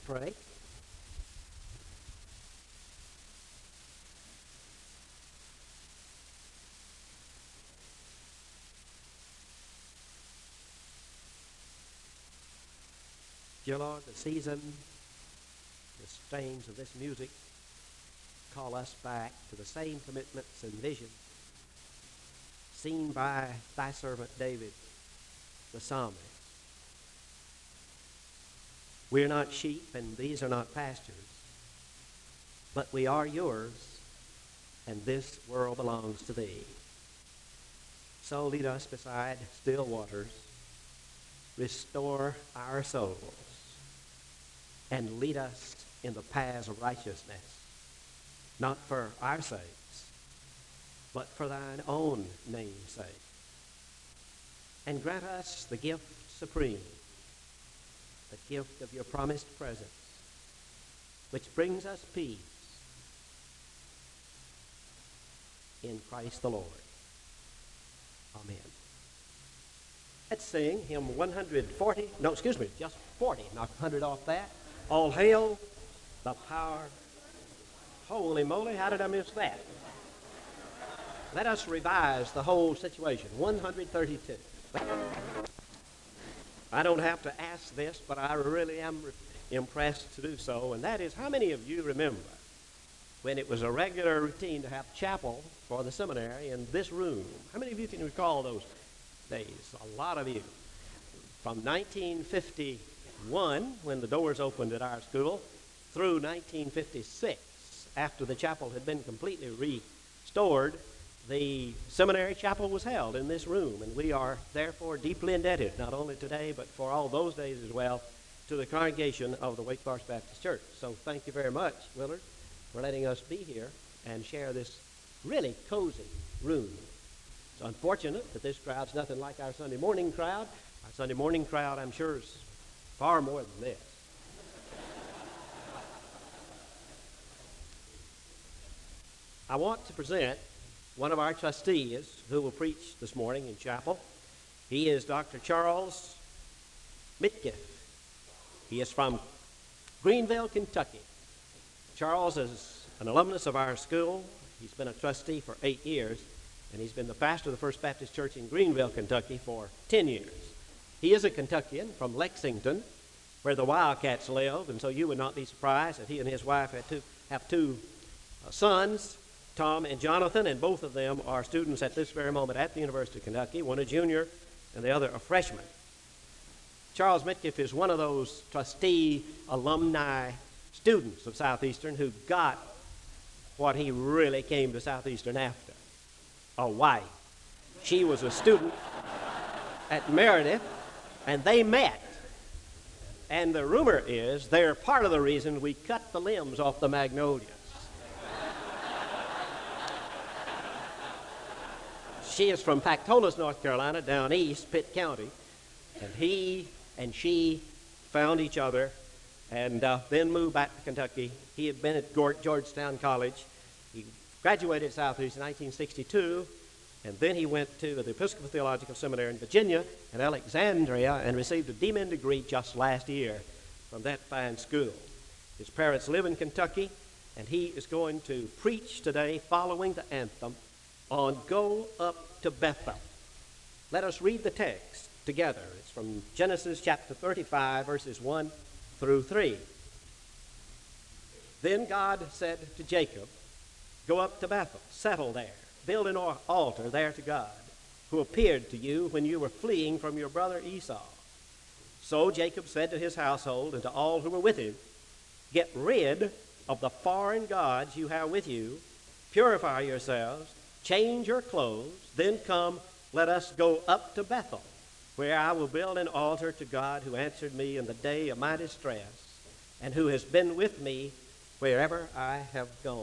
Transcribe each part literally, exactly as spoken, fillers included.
pray. Dear Lord, the season, the strains of this music call us back to the same commitments and visions seen by thy servant David, the psalmist. We're not sheep and these are not pastures, but we are yours, and this world belongs to thee. So lead us beside still waters, restore our souls, and lead us in the paths of righteousness, not for our sakes, but for thine own name's sake. And grant us the gift supreme, the gift of your promised presence, which brings us peace in Christ the Lord. Amen. Let's sing hymn one forty. No, excuse me, just forty. Knock one hundred off that. All hail the power. Holy moly, how did I miss that? Let us revise the whole situation. one thirty-two. I don't have to ask this, but I really am impressed to do so, and that is, how many of you remember when it was a regular routine to have chapel for the seminary in this room? How many of you can recall those days? A lot of you. From nineteen fifty-one, when the doors opened at our school, through nineteen fifty-six, after the chapel had been completely restored, the seminary chapel was held in this room, and we are therefore deeply indebted, not only today, but for all those days as well, to the congregation of the Wake Forest Baptist Church. So thank you very much, Willard, for letting us be here and share this really cozy room. It's unfortunate that this crowd's nothing like our Sunday morning crowd. Our Sunday morning crowd, I'm sure, is far more than this. I want to present one of our trustees who will preach this morning in chapel. He is Doctor Charles Mitkiff. He is from Greenville, Kentucky. Charles is an alumnus of our school. He's been a trustee for eight years, and he's been the pastor of the First Baptist Church in Greenville, Kentucky for ten years. He is a Kentuckian from Lexington, where the Wildcats live, and so you would not be surprised that he and his wife had two, have two uh, sons, Tom and Jonathan, and both of them are students at this very moment at the University of Kentucky, one a junior and the other a freshman. Charles Mitkiff is one of those trustee alumni students of Southeastern who got what he really came to Southeastern after, a wife. She was a student at Meredith, and they met. And the rumor is they're part of the reason we cut the limbs off the magnolias. She is from Pactolus, North Carolina, down east, Pitt County, and he and she found each other and uh, then moved back to Kentucky. He had been at Georgetown College. He graduated at Southeast in nineteen sixty-two, and then he went to the Episcopal Theological Seminary in Virginia and Alexandria and received a D Min degree just last year from that fine school. His parents live in Kentucky, and he is going to preach today following the anthem on Go Up to Bethel. Let us read the text together. It's from Genesis chapter thirty-five, verses one through three. Then God said to Jacob, go up to Bethel, settle there, build an altar there to God, who appeared to you when you were fleeing from your brother Esau. So Jacob said to his household and to all who were with him, get rid of the foreign gods you have with you, purify yourselves, change your clothes, then come, let us go up to Bethel, where I will build an altar to God who answered me in the day of my distress, and who has been with me wherever I have gone.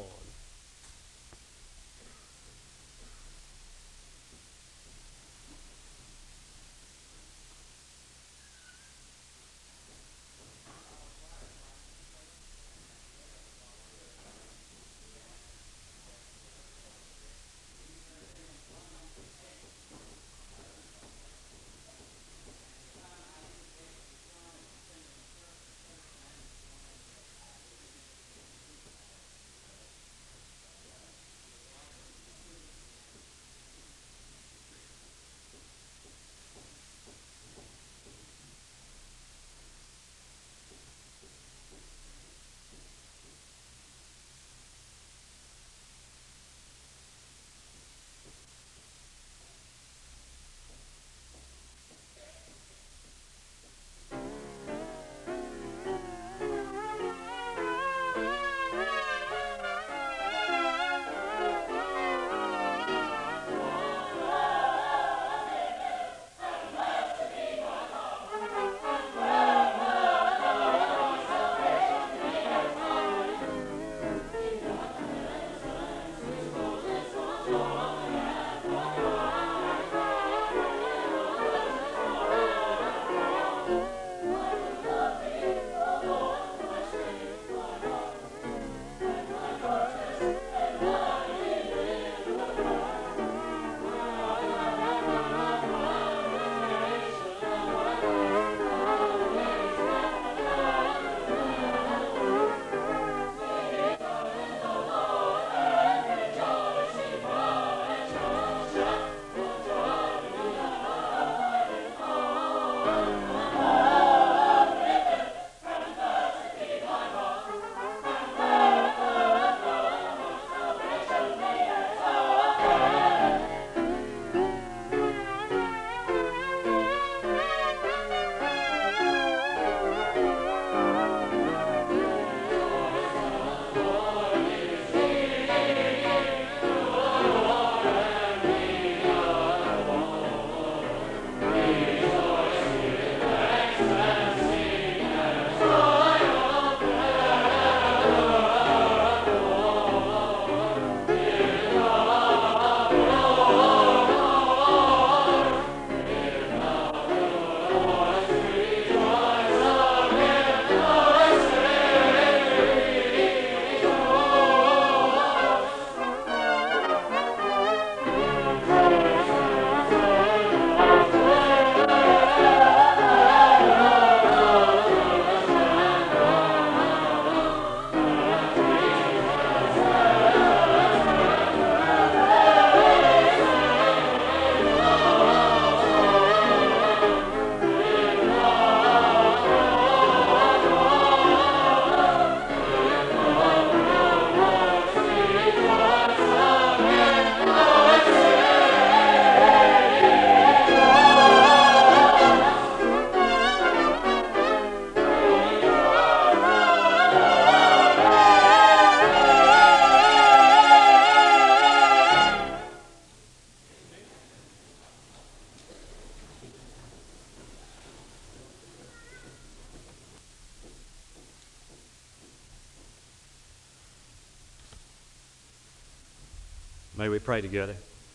May we pray together.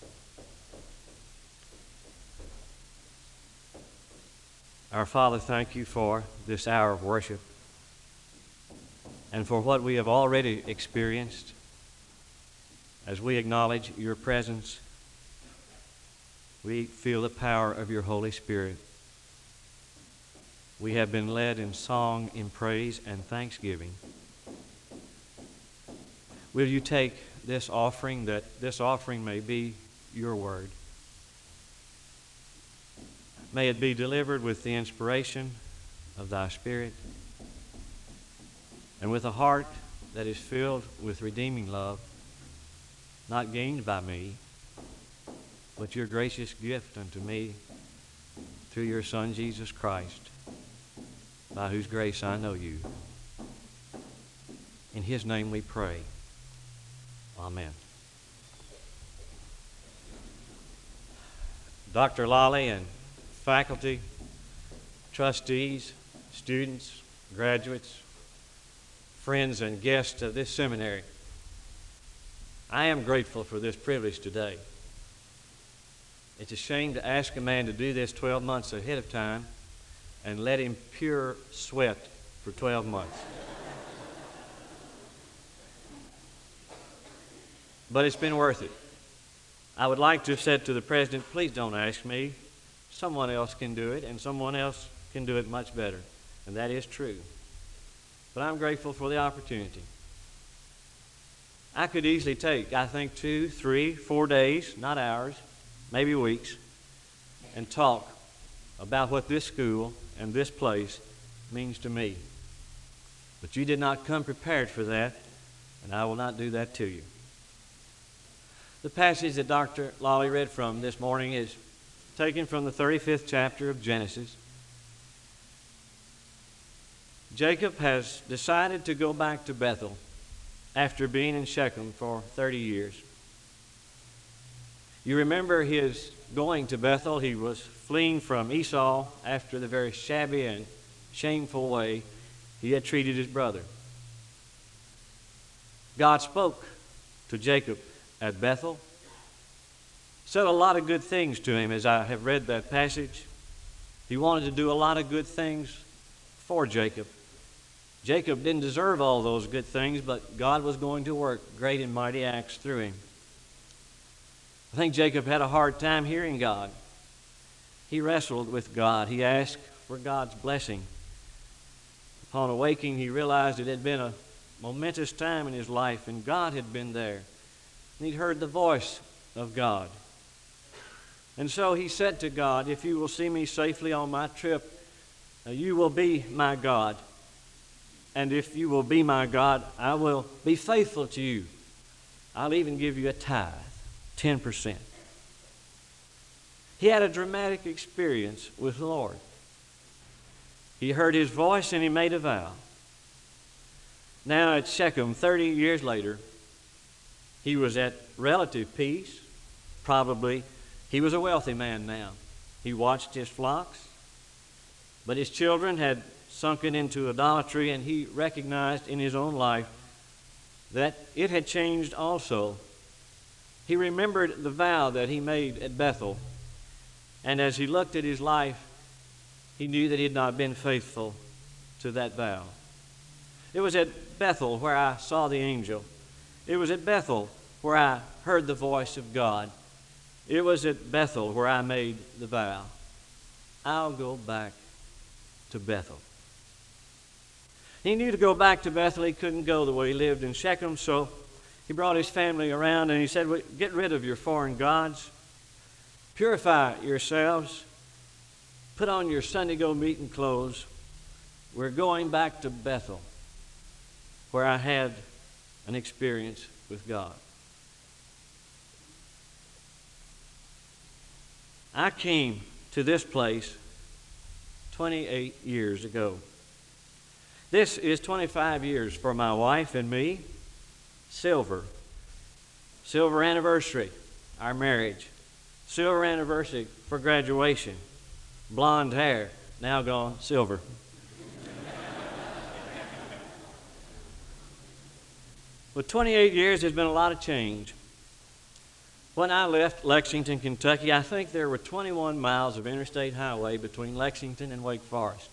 Our Father, thank you for this hour of worship and for what we have already experienced as we acknowledge your presence. We feel the power of your Holy Spirit. We have been led in song, in praise, and thanksgiving. Will you take this offering, that this offering may be your word? May it be delivered with the inspiration of thy Spirit and with a heart that is filled with redeeming love, not gained by me, but your gracious gift unto me through your Son, Jesus Christ, by whose grace I know you. In his name we pray. Amen. Doctor Lolly and faculty, trustees, students, graduates, friends, and guests of this seminary, I am grateful for this privilege today. It's a shame to ask a man to do this twelve months ahead of time and let him pure sweat for twelve months. But it's been worth it. I would like to have said to the president, please don't ask me. Someone else can do it, and someone else can do it much better. And that is true. But I'm grateful for the opportunity. I could easily take, I think, two, three, four days, not hours, maybe weeks, and talk about what this school and this place means to me. But you did not come prepared for that, and I will not do that to you. The passage that Doctor Lolly read from this morning is taken from the thirty-fifth chapter of Genesis. Jacob has decided to go back to Bethel after being in Shechem for thirty years. You remember his going to Bethel. He was fleeing from Esau after the very shabby and shameful way he had treated his brother. God spoke to Jacob at Bethel, said a lot of good things to him as I have read that passage. He wanted to do a lot of good things for Jacob. Jacob didn't deserve all those good things, but God was going to work great and mighty acts through him. I think Jacob had a hard time hearing God. He wrestled with God. He asked for God's blessing. Upon awaking, he realized it had been a momentous time in his life, and God had been there. And he'd heard the voice of God. And so he said to God, if you will see me safely on my trip, you will be my God. And if you will be my God, I will be faithful to you. I'll even give you a tithe, ten percent. He had a dramatic experience with the Lord. He heard his voice and he made a vow. Now at Shechem, thirty years later, he was at relative peace. Probably he was a wealthy man now. He watched his flocks, but his children had sunken into idolatry, and he recognized in his own life that it had changed also. He remembered the vow that he made at Bethel, and as he looked at his life, he knew that he had not been faithful to that vow. It was at Bethel where I saw the angel. It was at Bethel where I heard the voice of God. It was at Bethel where I made the vow. I'll go back to Bethel. He knew to go back to Bethel, he couldn't go the way he lived in Shechem, so he brought his family around and he said, well, get rid of your foreign gods, purify yourselves, put on your Sunday go meeting clothes. We're going back to Bethel, where I had an experience with God. I came to this place twenty-eight years ago. This is twenty-five years for my wife and me. Silver. Silver anniversary, our marriage. Silver anniversary for graduation. Blonde hair, now gone silver. But twenty-eight years, there's been a lot of change. When I left Lexington, Kentucky, I think there were twenty-one miles of interstate highway between Lexington and Wake Forest.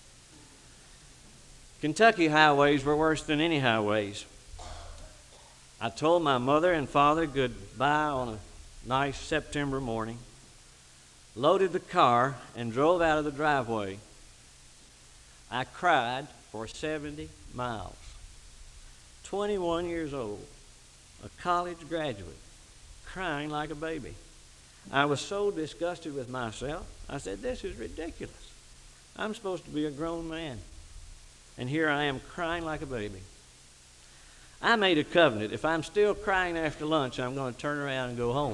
Kentucky highways were worse than any highways. I told my mother and father goodbye on a nice September morning, loaded the car, and drove out of the driveway. I cried for seventy miles. twenty-one years old, a college graduate, crying like a baby. I was so disgusted with myself, I said, this is ridiculous. I'm supposed to be a grown man, and here I am crying like a baby. I made a covenant. If I'm still crying after lunch, I'm going to turn around and go home.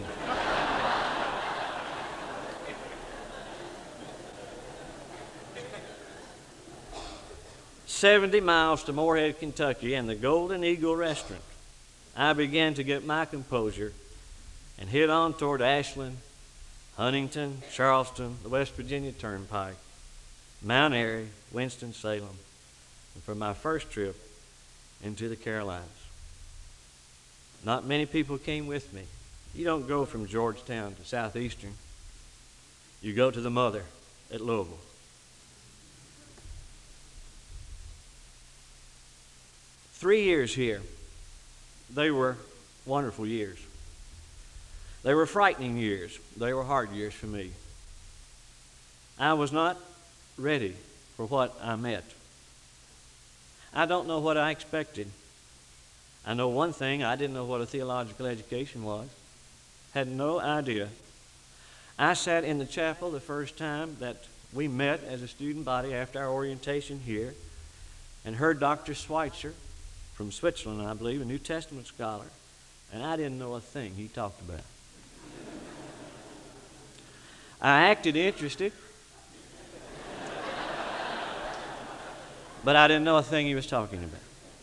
seventy miles to Morehead, Kentucky, and the Golden Eagle Restaurant. I began to get my composure and head on toward Ashland, Huntington, Charleston, the West Virginia Turnpike, Mount Airy, Winston-Salem, and for my first trip into the Carolinas. Not many people came with me. You don't go from Georgetown to Southeastern. You go to the mother at Louisville. Three years here, they were wonderful years. They were frightening years. They were hard years for me. I was not ready for what I met. I don't know what I expected. I know one thing, I didn't know what a theological education was. Had no idea. I sat in the chapel the first time that we met as a student body after our orientation here and heard Doctor Schweitzer from Switzerland, I believe, a New Testament scholar, and I didn't know a thing he talked about. I acted interested, but I didn't know a thing he was talking about.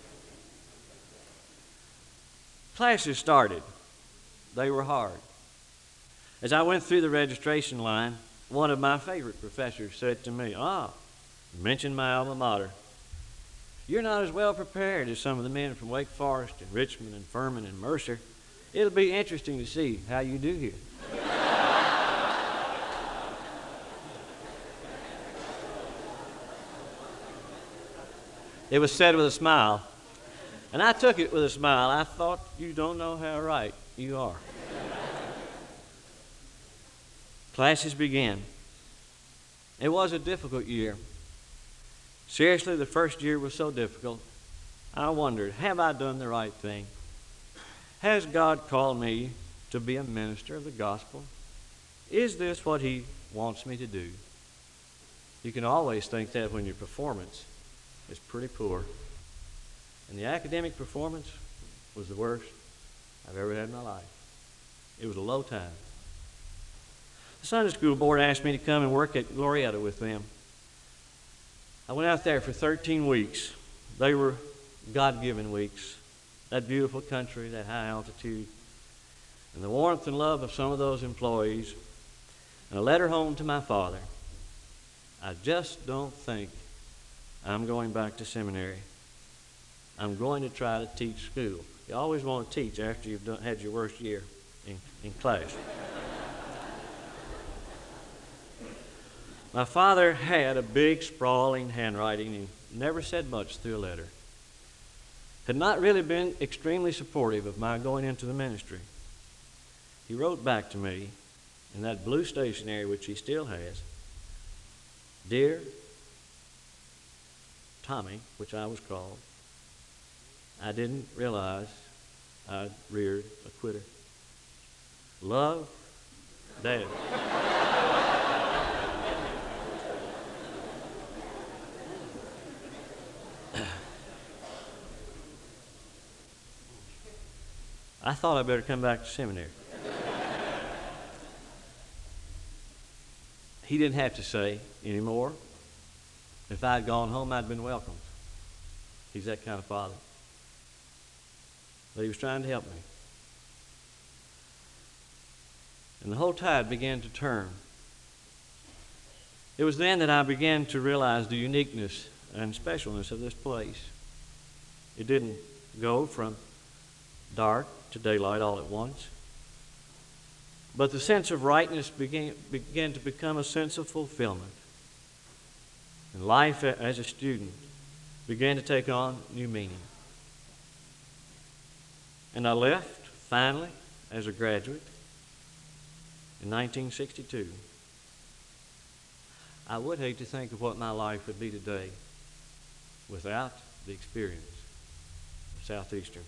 Classes started. They were hard. As I went through the registration line, one of my favorite professors said to me, ah, mentioned my alma mater. You're not as well prepared as some of the men from Wake Forest and Richmond and Furman and Mercer. It'll be interesting to see how you do here. It was said with a smile, and I took it with a smile. I thought, you don't know how right you are. Classes began. It was a difficult year. Seriously, the first year was so difficult. I wondered, have I done the right thing? Has God called me to be a minister of the gospel? Is this what He wants me to do? You can always think that when your performance is pretty poor. And the academic performance was the worst I've ever had in my life. It was a low time. The Sunday school board asked me to come and work at Glorietta with them. I went out there for thirteen weeks. They were God-given weeks. That beautiful country, that high altitude, and the warmth and love of some of those employees, and a letter home to my father. I just don't think I'm going back to seminary. I'm going to try to teach school. You always want to teach after you've done, had your worst year in, in class. My father had a big, sprawling handwriting and never said much through a letter. Had not really been extremely supportive of my going into the ministry. He wrote back to me in that blue stationery, which he still has, Dear Tommy, which I was called, I didn't realize I reared a quitter. Love, Dad. I thought I better come back to seminary. He didn't have to say anymore. If I'd gone home, I'd been welcomed. He's that kind of father. But he was trying to help me. And the whole tide began to turn. It was then that I began to realize the uniqueness and specialness of this place. It didn't go from dark to daylight all at once. But the sense of rightness began, began to become a sense of fulfillment. And life as a student began to take on new meaning. And I left, finally, as a graduate in nineteen sixty-two. I would hate to think of what my life would be today without the experience of Southeastern.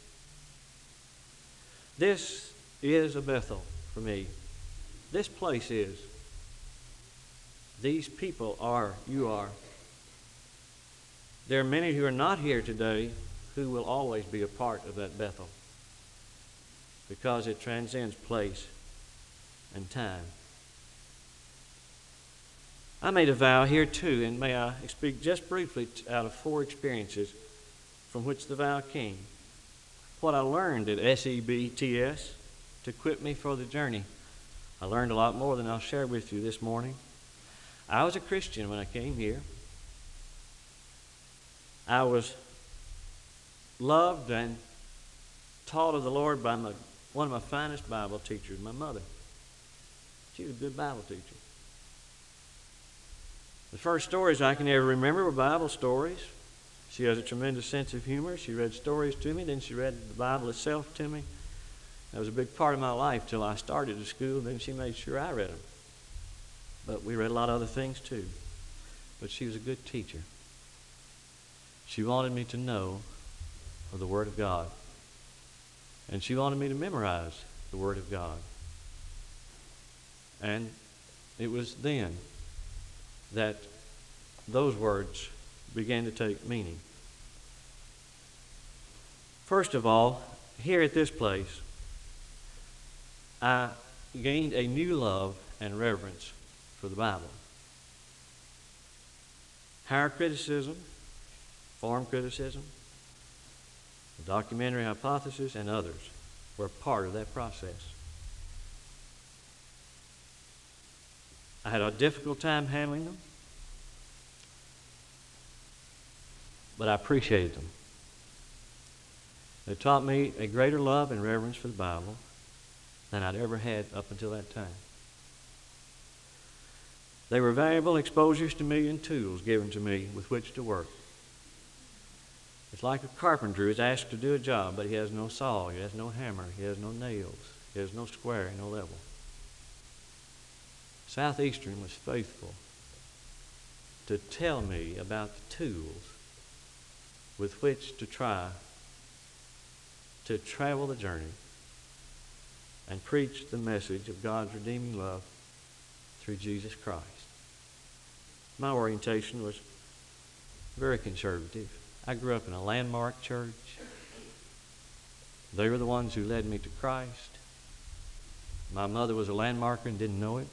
This is a Bethel for me. This place is. These people are, you are. There are many who are not here today who will always be a part of that Bethel because it transcends place and time. I made a vow here too, and may I speak just briefly out of four experiences from which the vow came. What I learned at S E B T S to equip me for the journey. I learned a lot more than I'll share with you this morning. I was a Christian when I came here. I was loved and taught of the Lord by my, one of my finest Bible teachers, my mother. She was a good Bible teacher. The first stories I can ever remember were Bible stories. She has a tremendous sense of humor. She read stories to me, then she read the Bible itself to me. That was a big part of my life till I started to school. Then she made sure I read them. But we read a lot of other things too. But she was a good teacher. She wanted me to know of the Word of God. And she wanted me to memorize the Word of God. And it was then that those words began to take meaning. First of all, here at this place, I gained a new love and reverence for the Bible. Higher criticism, form criticism, the documentary hypothesis, and others were part of that process. I had a difficult time handling them, but I appreciated them. They taught me a greater love and reverence for the Bible than I'd ever had up until that time. They were valuable exposures to me and tools given to me with which to work. It's like a carpenter who is asked to do a job, but he has no saw, he has no hammer, he has no nails, he has no square, no level. Southeastern was faithful to tell me about the tools with which to try to travel the journey and preach the message of God's redeeming love through Jesus Christ. My orientation was very conservative. I grew up in a landmark church. They were the ones who led me to Christ. My mother was a landmarker and didn't know it.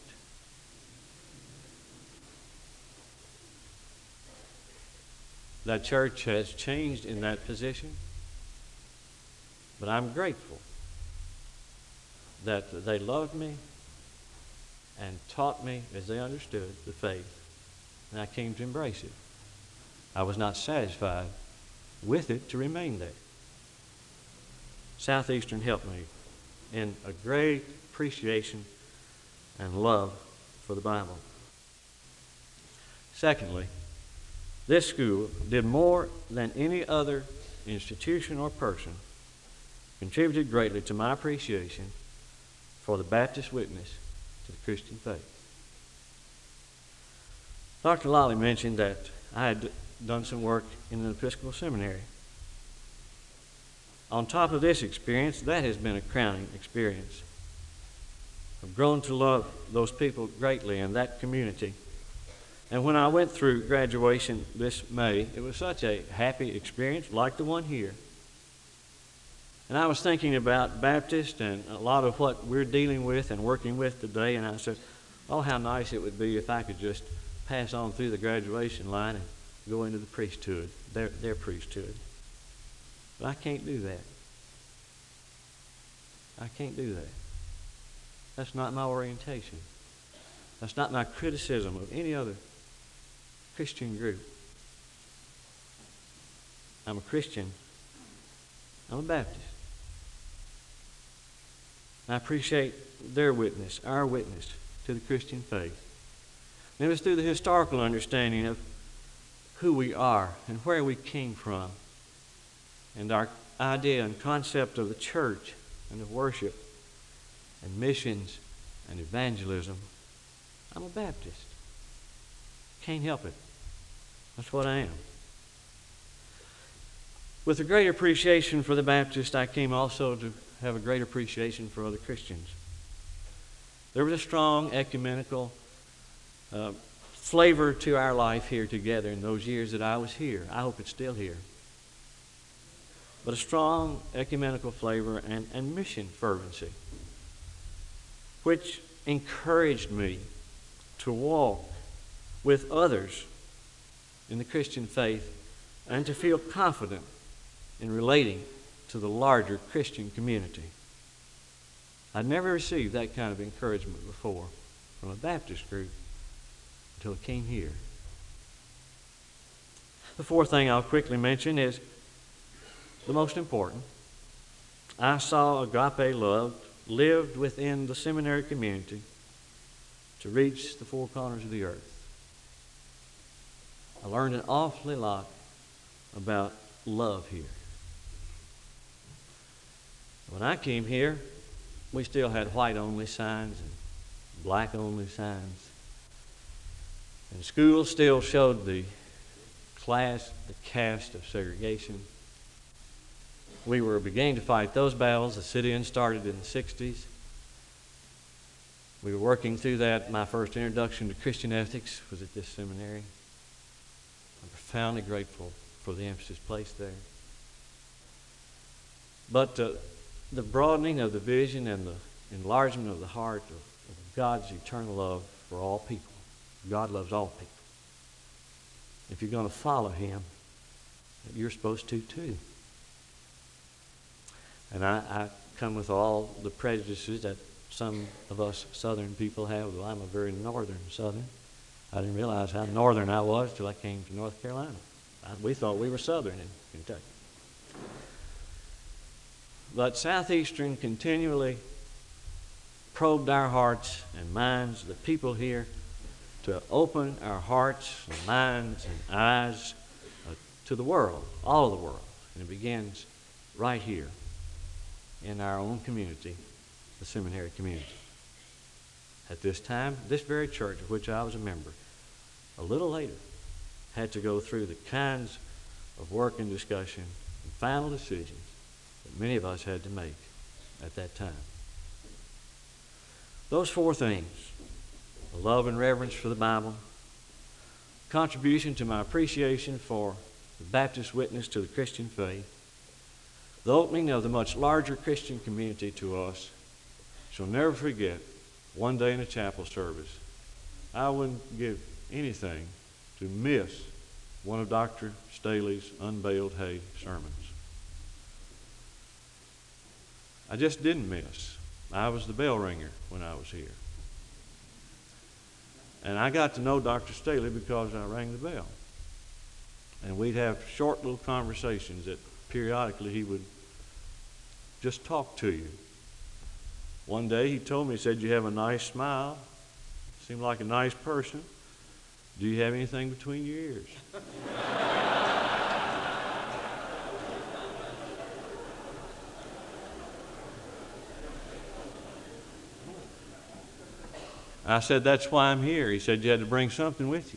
That church has changed in that position, but I'm grateful that they loved me and taught me as they understood the faith, and I came to embrace it. I was not satisfied with it to remain there. Southeastern helped me in a great appreciation and love for the Bible. Secondly, this school did more than any other institution or person, contributed greatly to my appreciation for the Baptist witness to the Christian faith. Doctor Lolly mentioned that I had done some work in an Episcopal seminary. On top of this experience, that has been a crowning experience. I've grown to love those people greatly in that community. And when I went through graduation this May, it was such a happy experience, like the one here. And I was thinking about Baptist and a lot of what we're dealing with and working with today, and I said, oh, how nice it would be if I could just pass on through the graduation line and go into the priesthood, their, their priesthood. But I can't do that. I can't do that. That's not my orientation. That's not my criticism of any other Christian group. I'm a Christian. I'm a Baptist. I appreciate their witness, our witness to the Christian faith. And it was through the historical understanding of who we are and where we came from, and our idea and concept of the church and of worship and missions and evangelism. I'm a Baptist. Can't help it. That's what I am. With a great appreciation for the Baptist, I came also to have a great appreciation for other Christians. There was a strong ecumenical uh, flavor to our life here together in those years that I was here. I hope it's still here. But a strong ecumenical flavor and, and mission fervency, which encouraged me to walk with others in the Christian faith and to feel confident in relating to the larger Christian community. I'd never received that kind of encouragement before from a Baptist group until it came here. The fourth thing I'll quickly mention is the most important. I saw agape love lived within the seminary community to reach the four corners of the earth. I learned an awfully lot about love here. When I came here, we still had white-only signs and black-only signs. And schools still showed the class, the caste of segregation. We were beginning to fight those battles. The sit-in started in the sixties. We were working through that. My first introduction to Christian ethics was at this seminary. I'm profoundly grateful for the emphasis placed there. But uh, the broadening of the vision and the enlargement of the heart of, of God's eternal love for all people. God loves all people. If you're going to follow Him, you're supposed to too. And I, I come with all the prejudices that some of us Southern people have. Well, I'm a very northern Southern. I didn't realize how northern I was till I came to North Carolina. I, we thought we were Southern in Kentucky. But Southeastern continually probed our hearts and minds, the people here, to open our hearts and minds and eyes uh, to the world, all of the world. And it begins right here in our own community, the seminary community. At this time, this very church of which I was a member, a little later, had to go through the kinds of work and discussion and final decisions that many of us had to make at that time. Those four things, the love and reverence for the Bible, contribution to my appreciation for the Baptist witness to the Christian faith, the opening of the much larger Christian community to us, shall never forget one day in a chapel service. I wouldn't give anything to miss one of Doctor Staley's unveiled hay sermons. I just didn't miss. I was the bell ringer when I was here. And I got to know Doctor Staley because I rang the bell. And we'd have short little conversations that periodically he would just talk to you. One day he told me, he said, "You have a nice smile. Seem like a nice person. Do you have anything between your ears?" I said, "That's why I'm here." He said, "You had to bring something with you."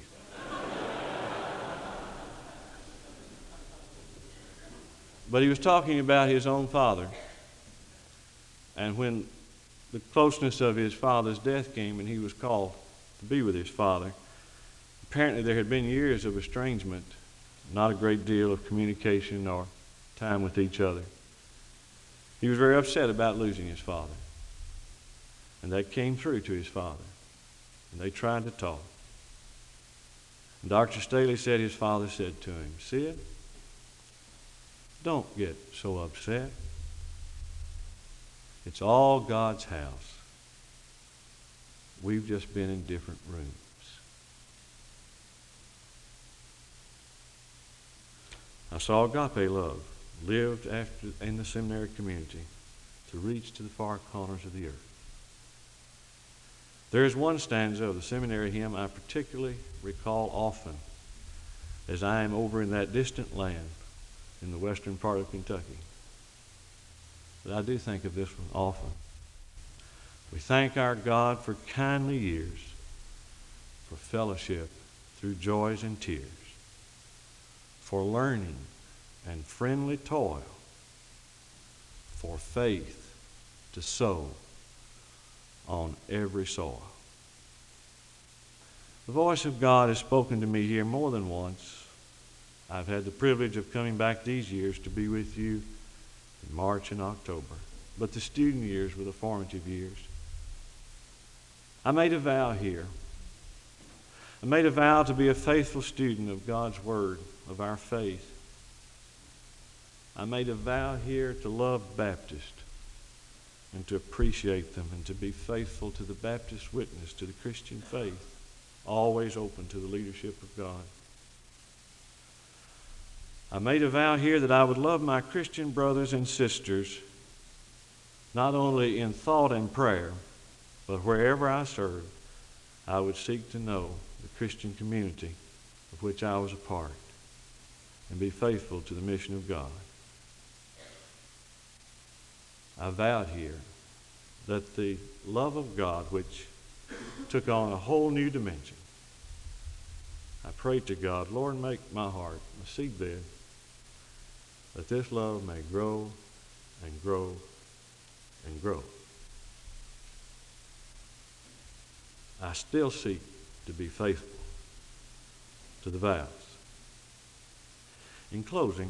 But he was talking about his own father. And when the closeness of his father's death came and he was called to be with his father, apparently there had been years of estrangement, not a great deal of communication or time with each other. He was very upset about losing his father. And that came through to his father. And they tried to talk. And Doctor Staley said his father said to him, "Sid, don't get so upset. It's all God's house. We've just been in different rooms." I saw agape love lived after in the seminary community to reach to the far corners of the earth. There is one stanza of the seminary hymn I particularly recall often as I am over in that distant land in the western part of Kentucky. But I do think of this one often. We thank our God for kindly years, for fellowship through joys and tears, for learning and friendly toil, for faith to sow on every soil. The voice of God has spoken to me here more than once. I've had the privilege of coming back these years to be with you in March and October. But the student years were the formative years. I made a vow here. I made a vow to be a faithful student of God's Word, of our faith. I made a vow here to love Baptists and to appreciate them and to be faithful to the Baptist witness, to the Christian faith, always open to the leadership of God. I made a vow here that I would love my Christian brothers and sisters not only in thought and prayer, but wherever I served, I would seek to know the Christian community of which I was a part and be faithful to the mission of God. I vowed here that the love of God, which took on a whole new dimension, I prayed to God, Lord, make my heart a seedbed that this love may grow and grow and grow. I still seek to be faithful to the vows. In closing,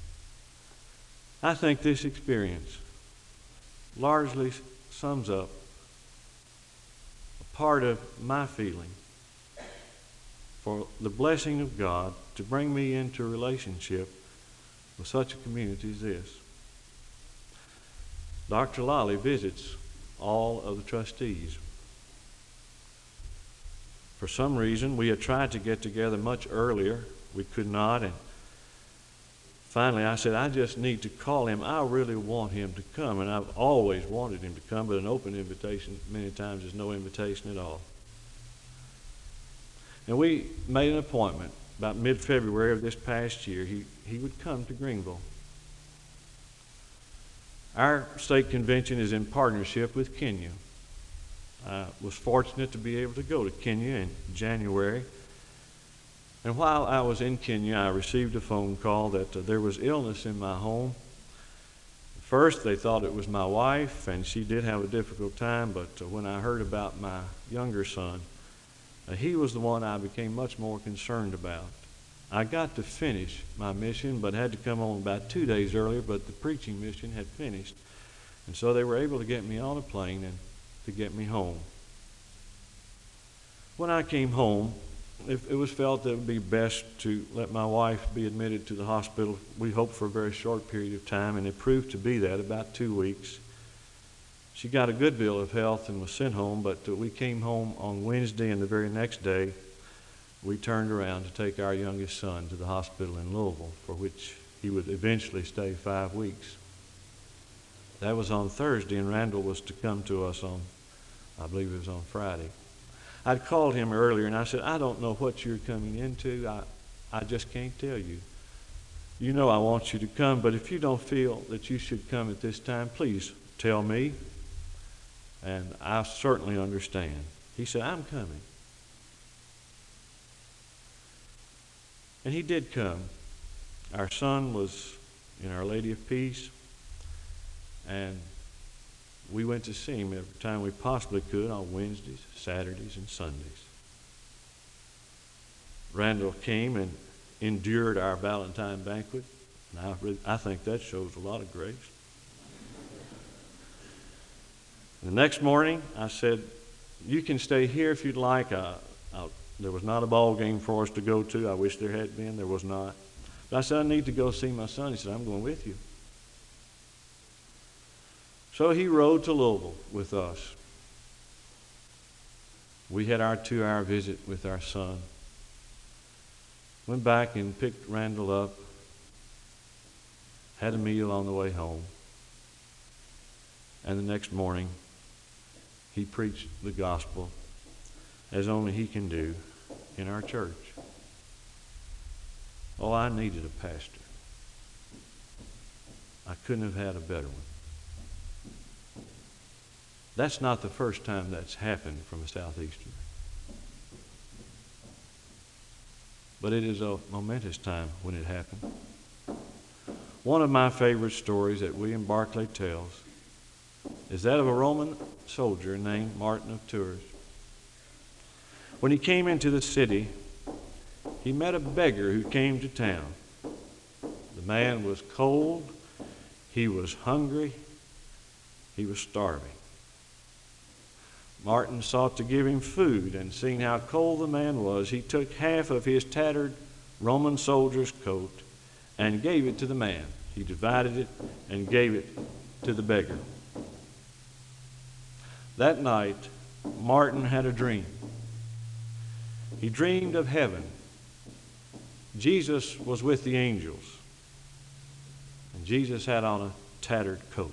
I think this experience largely sums up a part of my feeling for the blessing of God to bring me into a relationship with such a community as this. Doctor Lolly visits all of the trustees. For some reason, we had tried to get together much earlier. We could not, and finally I said, I just need to call him. I really want him to come, and I've always wanted him to come, but an open invitation many times is no invitation at all. And we made an appointment about mid-February of this past year. He, he would come to Greenville. Our state convention is in partnership with Kenya. I was fortunate to be able to go to Kenya in January. And while I was in Kenya, I received a phone call that uh, there was illness in my home. First, they thought it was my wife, and she did have a difficult time, but uh, when I heard about my younger son, uh, he was the one I became much more concerned about. I got to finish my mission, but had to come home about two days earlier, but the preaching mission had finished. And so they were able to get me on a plane and to get me home. When I came home, it, it was felt that it would be best to let my wife be admitted to the hospital. We hoped for a very short period of time, and it proved to be that, about two weeks. She got a good bill of health and was sent home, but uh, we came home on Wednesday, and the very next day, we turned around to take our youngest son to the hospital in Louisville, for which he would eventually stay five weeks. That was on Thursday, and Randall was to come to us on, I believe it was on Friday. I'd called him earlier, and I said, I don't know what you're coming into. I, I just can't tell you. You know I want you to come, but if you don't feel that you should come at this time, please tell me, and I certainly understand. He said, I'm coming. And he did come. Our son was in Our Lady of Peace, and we went to see him every time we possibly could on Wednesdays, Saturdays, and Sundays. Randall came and endured our Valentine banquet, and I, really, I think that shows a lot of grace. The next morning, I said, you can stay here if you'd like. I, I, there was not a ball game for us to go to. I wish there had been. There was not. But I said, I need to go see my son. He said, I'm going with you. So he rode to Louisville with us. We had our two-hour visit with our son. Went back and picked Randall up. Had a meal on the way home. And the next morning, he preached the gospel as only he can do in our church. Oh, I needed a pastor. I couldn't have had a better one. That's not the first time that's happened from a Southeastern. But it is a momentous time when it happened. One of my favorite stories that William Barclay tells is that of a Roman soldier named Martin of Tours. When he came into the city, he met a beggar who came to town. The man was cold, he was hungry, he was starving. Martin sought to give him food, and seeing how cold the man was, he took half of his tattered Roman soldier's coat and gave it to the man. He divided it and gave it to the beggar. That night, Martin had a dream. He dreamed of heaven. Jesus was with the angels, and Jesus had on a tattered coat.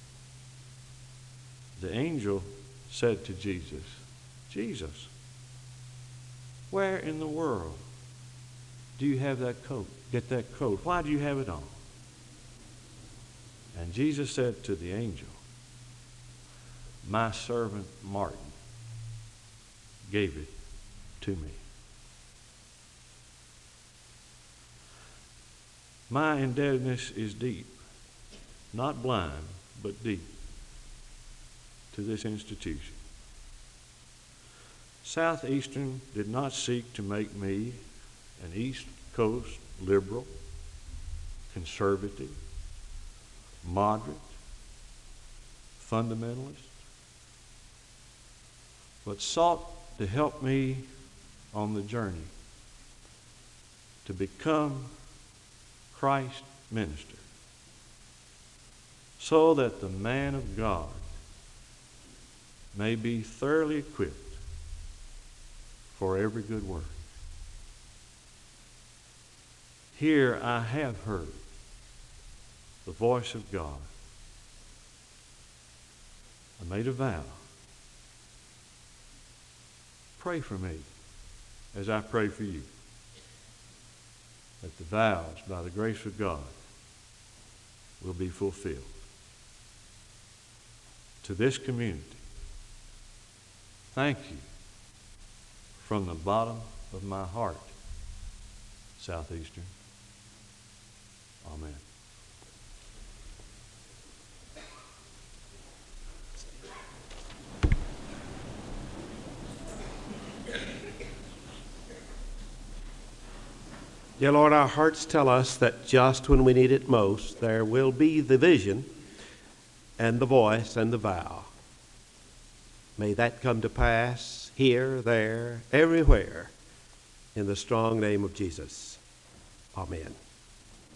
The angel said to Jesus, Jesus, where in the world do you have that coat? Get that coat. Why do you have it on? And Jesus said to the angel, my servant Martin gave it to me. My indebtedness is deep, not blind, but deep, to this institution. Southeastern did not seek to make me an East Coast liberal, conservative, moderate, fundamentalist, but sought to help me on the journey to become Christ's minister, so that the man of God may be thoroughly equipped for every good work. Here I have heard the voice of God. I made a vow. Pray for me as I pray for you, that the vows, by the grace of God, will be fulfilled. To this community, thank you from the bottom of my heart, Southeastern. Amen. Dear Lord, our hearts tell us that just when we need it most, there will be the vision and the voice and the vow. May that come to pass here, there, everywhere, in the strong name of Jesus. Amen.